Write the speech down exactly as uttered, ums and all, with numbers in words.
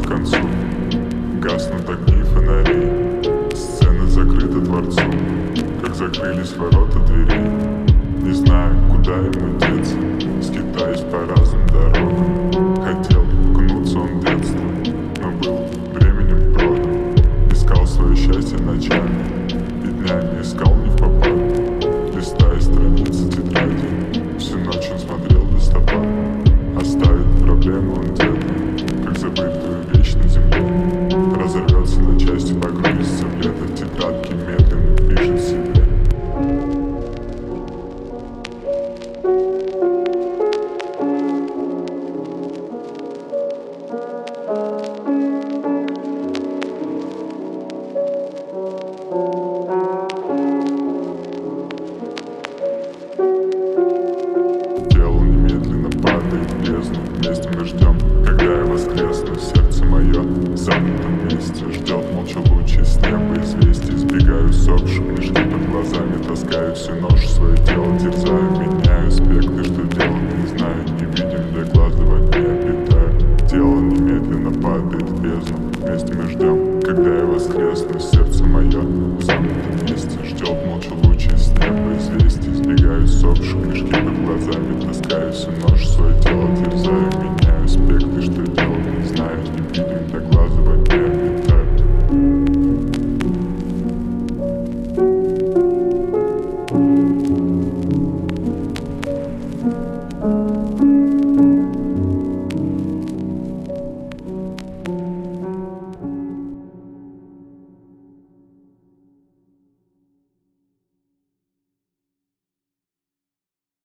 концу. Гаснут огни фонарей, сцена закрыта дворцом, как закрылись ворота дверей. Не знаю, куда ему деться, скитаясь по разным дорогам. Хотел окунуться он в детство, но был временем продан. Искал свое счастье ночами и днями искал не впопад. Листая страницы тетради, всю ночь он смотрел в листопад. Оставит проблему он где-то, как забытую вещь на земле. Разорвется на части, погрузится в лето. В тетрадке медленно пишет себе. Тело немедленно падает в бездну. Вместе мы ждем, когда я воскресну. Сердце мое в замкнутом месте ждет молча лучи с неба известий. Избегаю сохших мешки под глазами, таскаю всю ночь свое тело, терзаю, меняю аспекты, что делать не знаю.